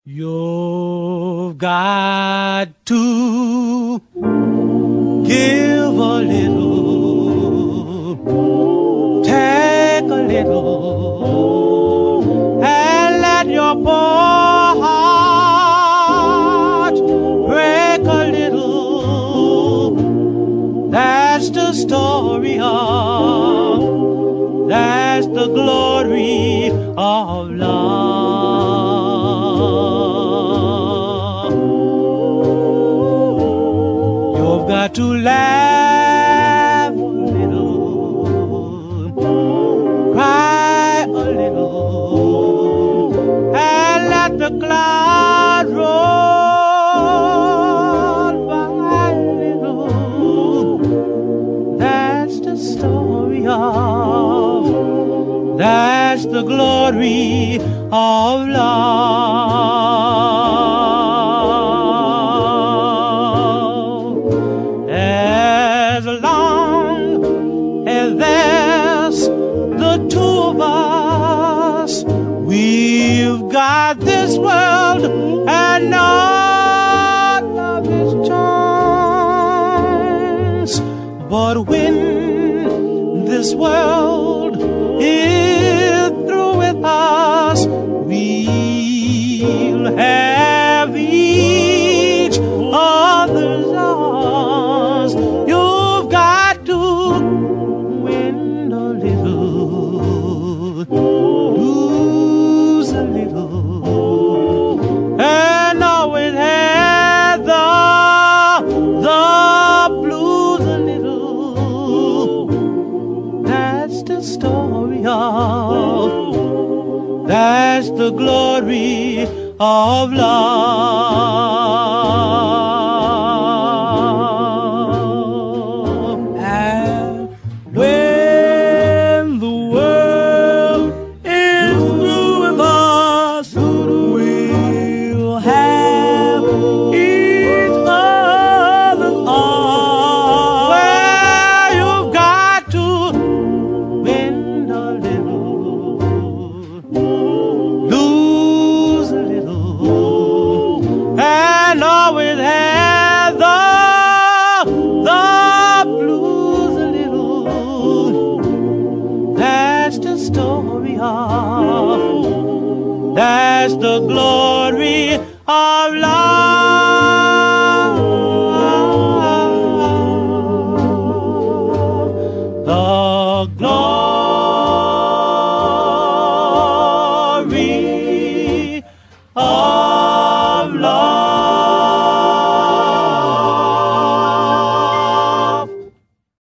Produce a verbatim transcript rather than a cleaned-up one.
You've got to give a little, take a little, and let your poor heart break a little. That's the story of, that's the glory of love. You've got to laugh a little, cry a little, and let the cloud roll by a little. That's the story of, that's the glory of love. As long as there's the two of us, we've got this world and none of its charms. But when this world is through with us, we'll have each other's arms. You've got to win a little, lose a little, and always have the, the blues a little. That's the story of, that's the glory of love. And when the world is through with us, we'll have each other's arms. Well, you've got to bend a little, lose a little, and always have the, the blues a little. That's the story of, that's the glory of love. The glory of